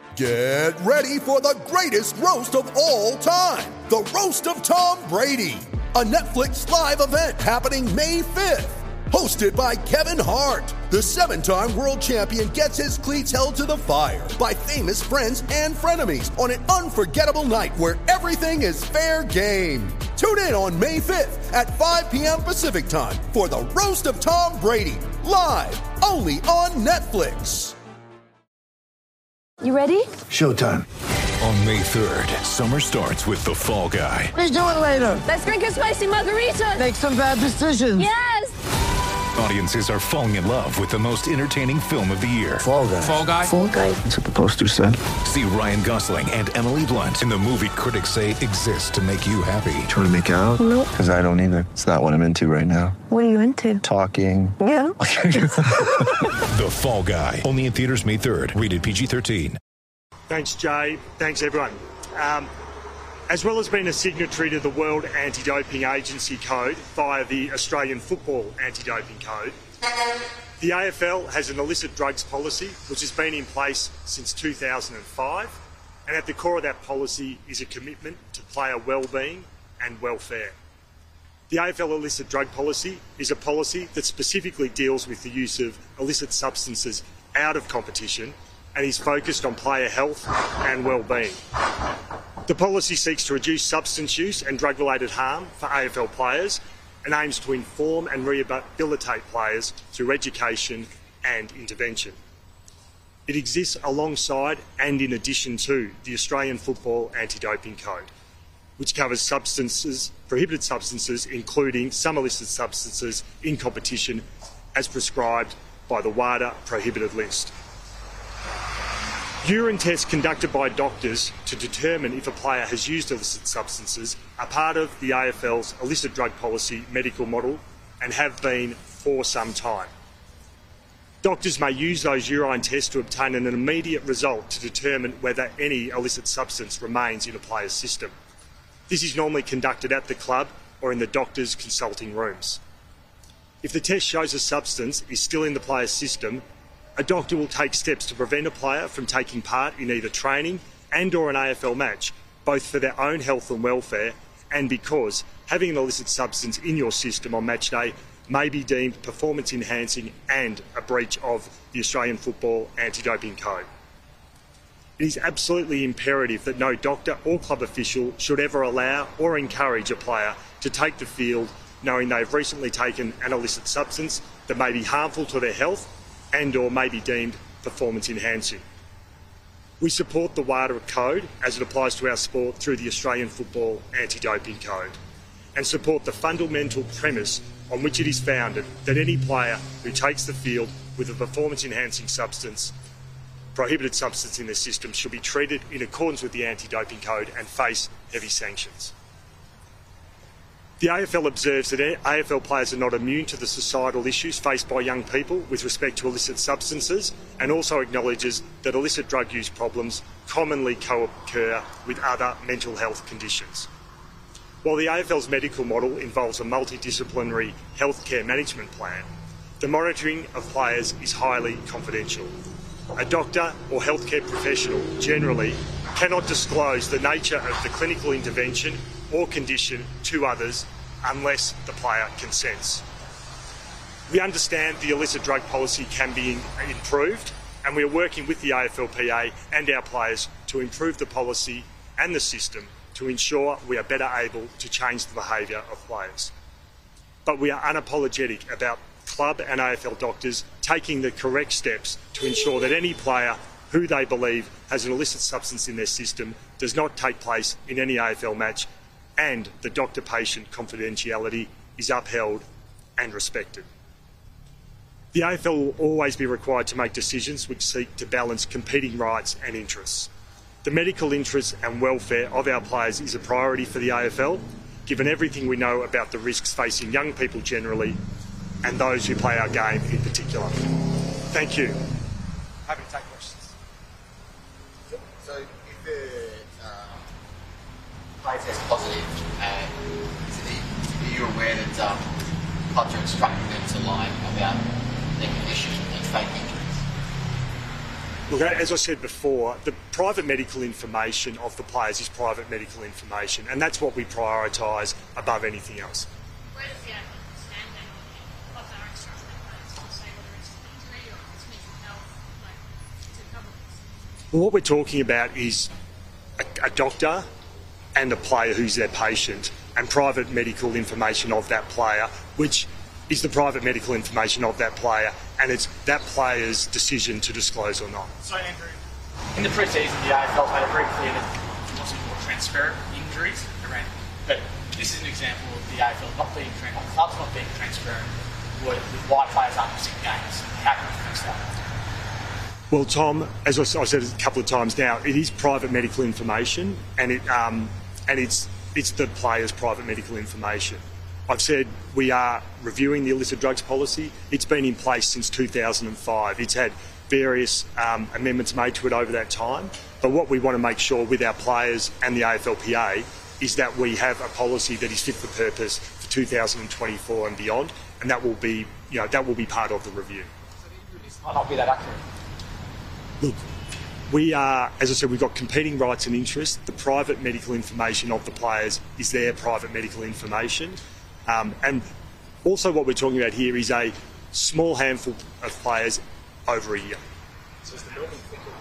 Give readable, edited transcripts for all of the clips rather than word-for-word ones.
Get ready for the greatest roast of all time, the Roast of Tom Brady, a Netflix live event happening May 5th. Hosted by Kevin Hart, the 7-time world champion gets his cleats held to the fire by famous friends and frenemies on an unforgettable night where everything is fair game. Tune in on May 5th at 5 p.m. Pacific time for the Roast of Tom Brady, live only on Netflix. You ready? Showtime. On May 3rd, summer starts with The Fall Guy. What are you doing later? Let's drink a spicy margarita. Make some bad decisions. Yes! Audiences are falling in love with the most entertaining film of the year. Fall Guy. Fall Guy? Fall Guy. That's what the poster said. See Ryan Gosling and Emily Blunt in the movie critics say exists to make you happy. Trying to make it out? Nope. Because I don't either. It's not what I'm into right now. What are you into? Talking. Yeah. The Fall Guy. Only in theaters May 3rd. Rated PG-13. Thanks, Jay. Thanks, everyone. As well as being a signatory to the World Anti-Doping Agency Code via the Australian Football Anti-Doping Code, the AFL has an illicit drugs policy which has been in place since 2005, and at the core of that policy is a commitment to player well-being and welfare. The AFL illicit drug policy is a policy that specifically deals with the use of illicit substances out of competition and is focused on player health and well-being. The policy seeks to reduce substance use and drug-related harm for AFL players and aims to inform and rehabilitate players through education and intervention. It exists alongside and in addition to the Australian Football Anti-Doping Code, which covers prohibited substances, including some illicit substances in competition as prescribed by the WADA prohibited list. Urine tests conducted by doctors to determine if a player has used illicit substances are part of the AFL's illicit drug policy medical model and have been for some time. Doctors may use those urine tests to obtain an immediate result to determine whether any illicit substance remains in a player's system. This is normally conducted at the club or in the doctor's consulting rooms. If the test shows a substance is still in the player's system, a doctor will take steps to prevent a player from taking part in either training and or an AFL match, both for their own health and welfare and because having an illicit substance in your system on match day may be deemed performance enhancing and a breach of the Australian Football Anti-Doping Code. It is absolutely imperative that no doctor or club official should ever allow or encourage a player to take the field knowing they've recently taken an illicit substance that may be harmful to their health and or may be deemed performance enhancing. We support the WADA code as it applies to our sport through the Australian Football Anti-Doping Code and support the fundamental premise on which it is founded that any player who takes the field with a performance enhancing substance, prohibited substance in their system should be treated in accordance with the Anti-Doping Code and face heavy sanctions. The AFL observes that AFL players are not immune to the societal issues faced by young people with respect to illicit substances and also acknowledges that illicit drug use problems commonly co-occur with other mental health conditions. While the AFL's medical model involves a multidisciplinary healthcare management plan, the monitoring of players is highly confidential. A doctor or healthcare professional generally cannot disclose the nature of the clinical intervention or condition to others unless the player consents. We understand the illicit drug policy can be improved, and we are working with the AFLPA and our players to improve the policy and the system to ensure we are better able to change the behaviour of players. But we are unapologetic about club and AFL doctors taking the correct steps to ensure that any player who they believe has an illicit substance in their system does not take place in any AFL match, and the doctor-patient confidentiality is upheld and respected. The AFL will always be required to make decisions which seek to balance competing rights and interests. The medical interests and welfare of our players is a priority for the AFL, given everything we know about the risks facing young people generally and those who play our game in particular. Thank you. Happy to take questions. So if the player tests positive, are you aware that clubs are instructing them to lie about their condition and fake injuries? Are you asking me? Are you aware that clubs are instructing them to lie about their condition and fake injuries? Are you asking me? Yes. Are you aware that clubs are instructing them to lie about their condition and fake injuries? Look, as I said before, the private medical information of the players is private medical information, and that's what we prioritise above anything else. Where does the AFL stand then on what they're instructing players to say whether it's injury or it's mental health, to cover this? Well, what we're talking about is a doctor and a player who's their patient, and private medical information of that player, which is the private medical information of that player, and it's that player's decision to disclose or not. So, Andrew, in the pre-season, the AFL made it very clear that it wasn't more transparent injuries around. But this is an example of the AFL not being transparent, clubs not being transparent with why players aren't missing games. How can we fix that? Well, Tom, as I said a couple of times now, it is private medical information, and it's the player's private medical information. I've said we are reviewing the illicit drugs policy. It's been in place since 2005. It's had various amendments made to it over that time. But what we want to make sure with our players and the AFLPA is that we have a policy that is fit for purpose for 2024 and beyond, and that will be part of the review. So the injuries might not be that accurate. Look, we are, as I said, we've got competing rights and interests. The private medical information of the players is their private medical information. And also what we're talking about here is a small handful of players over a year. So is the Melbourne Cricket?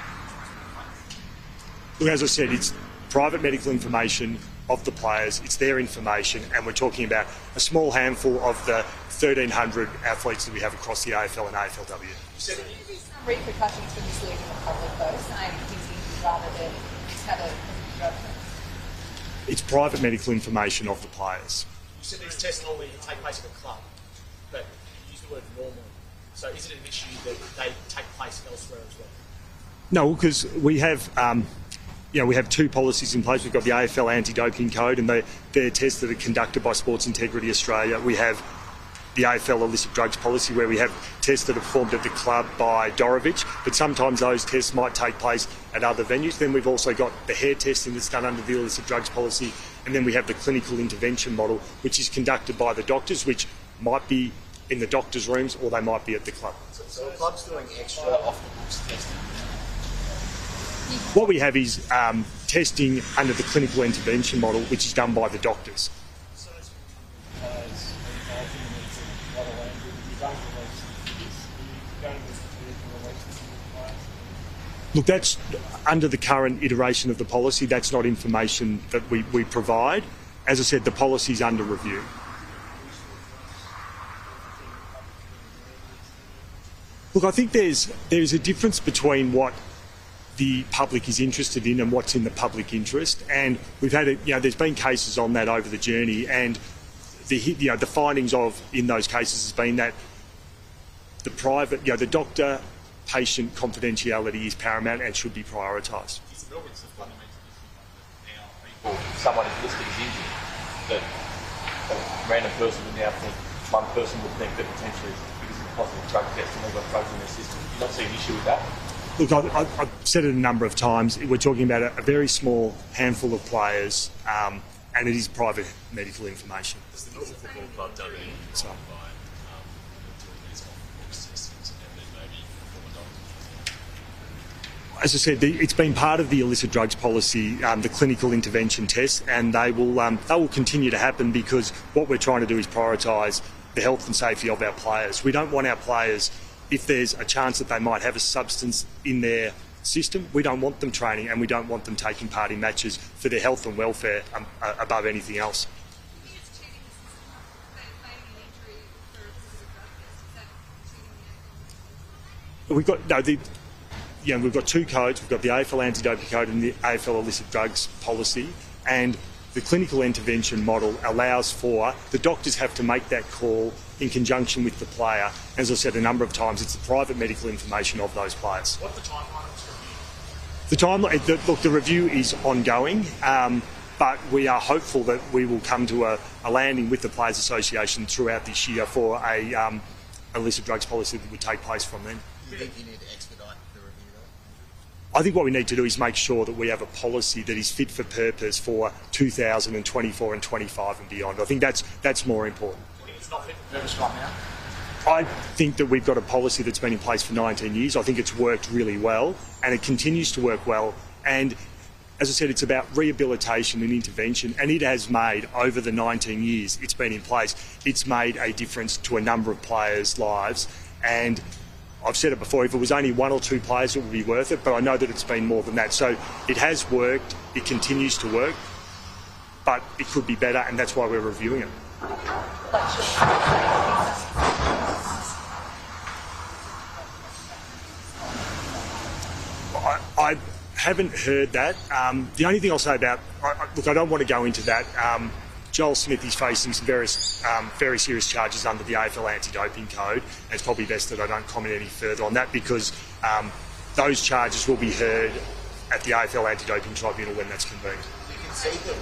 Look, as I said, it's private medical information of the players, it's their information, and we're talking about a small handful of the 1,300 athletes that we have across the AFL and AFLW. So there need to be some repercussions for misleading the public though, saying he's injured rather than he's had a drug test. It's private medical information of the players. You said these tests normally take place at a club, but you use the word normal. So is it an issue that they take place elsewhere as well? No, because we have, we have two policies in place. We've got the AFL anti-doping code, and they're tests that are conducted by Sports Integrity Australia. We have the AFL illicit drugs policy, where we have tests that are performed at the club by Dorovich, but sometimes those tests might take place at other venues. Then we've also got the hair testing that's done under the illicit drugs policy, and then we have the clinical intervention model, which is conducted by the doctors, which might be in the doctors' rooms or they might be at the club. So the club's doing extra off-the-books testing? What we have is testing under the clinical intervention model, which is done by the doctors. Look, that's under the current iteration of the policy. That's not information that we provide. As I said, the policy is under review. Look, I think there's a difference between what the public is interested in and what's in the public interest, and we've had there's been cases on that over the journey, and the findings in those cases has been that the private, the doctor patient confidentiality is paramount and should be prioritised. It's a Melbourne's a fundamental issue now. Someone is listed as injured, that a random person would now think, one person would think that potentially because of a positive drug test and they've got drugs in their system. Do you not see an issue with that? Look, I've said it a number of times. We're talking about a very small handful of players, and it is private medical information. Has the Melbourne Football Club done anything by doing these off-the-books testings and then maybe former doctors? As I said, it's been part of the illicit drugs policy, the clinical intervention test, and they will continue to happen because what we're trying to do is prioritise the health and safety of our players. We don't want our players, if there's a chance that they might have a substance in their system, we don't want them training and we don't want them taking part in matches for their health and welfare above anything else. We've got two codes. We've got the AFL anti-doping code and the AFL illicit drugs policy, and the clinical intervention model allows for the doctors have to make that call in conjunction with the player. As I said a number of times, it's the private medical information of those players. What's the timeline of this review? Look, the review is ongoing, but we are hopeful that we will come to a landing with the Players Association throughout this year for a illicit drugs policy that would take place from then. Do you think you need to expedite the review though? I think what we need to do is make sure that we have a policy that is fit for purpose for 2024 and 25 and beyond. I think that's more important. It's not fit for purpose right now? I think that we've got a policy that's been in place for 19 years. I think it's worked really well, and it continues to work well. And as I said, it's about rehabilitation and intervention, and it has made, over the 19 years it's been in place, it's made a difference to a number of players' lives. And I've said it before, if it was only one or two players, it would be worth it, but I know that it's been more than that. So it has worked, it continues to work, but it could be better, and that's why we're reviewing it. I haven't heard that. The only thing I'll say about... look, I don't want to go into that. Joel Smith is facing some very serious charges under the AFL anti-doping code. And it's probably best that I don't comment any further on that, because those charges will be heard at the AFL anti-doping tribunal when that's convened. You can see them.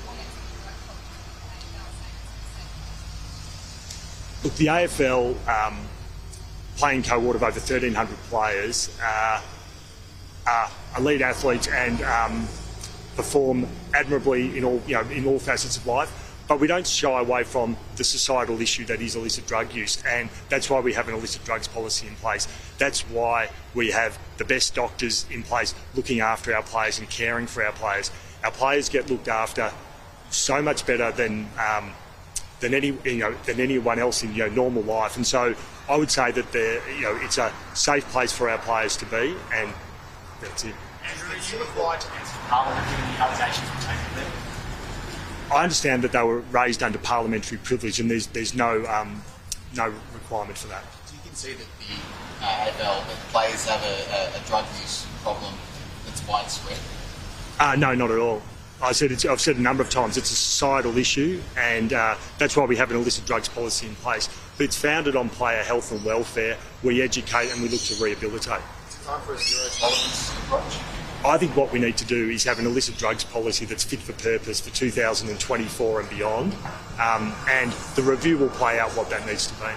Look, the AFL playing cohort of over 1,300 players are elite athletes and perform admirably in all facets of life, but we don't shy away from the societal issue that is illicit drug use, and that's why we have an illicit drugs policy in place. That's why we have the best doctors in place looking after our players and caring for our players. Our players get looked after so much better than anyone else in normal life, and so I would say that it's a safe place for our players to be, and that's it. Andrew, are you required to answer Parliament given the allegations were taken there? I understand that they were raised under parliamentary privilege, and there's no requirement for that. Do you concede that the AFL, that players have a drug use problem that's widespread? No, not at all. I've said a number of times it's a societal issue, and that's why we have an illicit drugs policy in place. But it's founded on player health and welfare. We educate and we look to rehabilitate. Is it time for a zero tolerance approach? I think what we need to do is have an illicit drugs policy that's fit for purpose for 2024 and beyond, and the review will play out what that needs to be.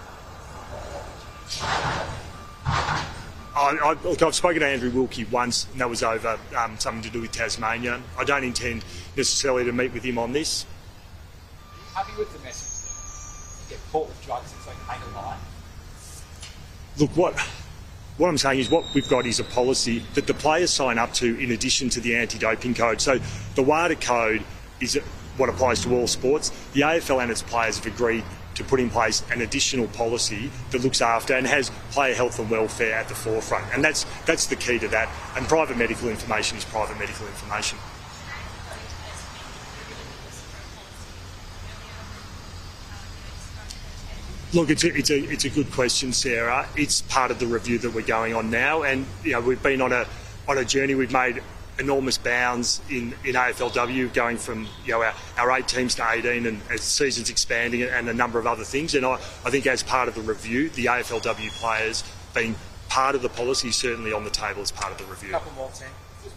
I've spoken to Andrew Wilkie once, and that was over something to do with Tasmania. I don't intend necessarily to meet with him on this. Are you happy with the message that you get caught with drugs, it's okay to lie? Look, what I'm saying is what we've got is a policy that the players sign up to in addition to the anti-doping code. So the WADA code is what applies to all sports. The AFL and its players have agreed to put in place an additional policy that looks after and has player health and welfare at the forefront. And that's the key to that. And private medical information is private medical information. Look, it's a good question, Sarah. It's part of the review that we're going on now, and we've been on a journey. We've made enormous bounds in AFLW, going from our 8 teams to 18, and as seasons expanding, and a number of other things. And I think as part of the review, the AFLW players being part of the policy, certainly on the table as part of the review. Couple more, Tim.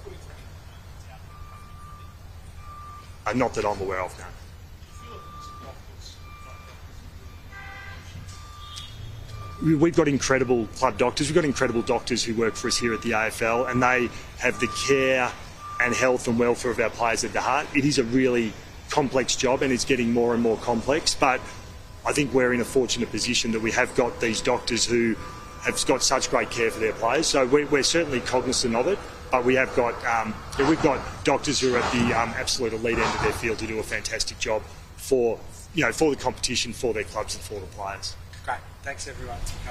Not that I'm aware of, no. We've got incredible club doctors. We've got incredible doctors who work for us here at the AFL, and they have the care and health and welfare of our players at the heart. It is a really complex job, and it's getting more and more complex, but I think we're in a fortunate position that we have got these doctors who have got such great care for their players. So we're certainly cognizant of it, but we've got doctors who are at the absolute elite end of their field to do a fantastic job for the competition, for their clubs and for the players. Great. Thanks, everyone.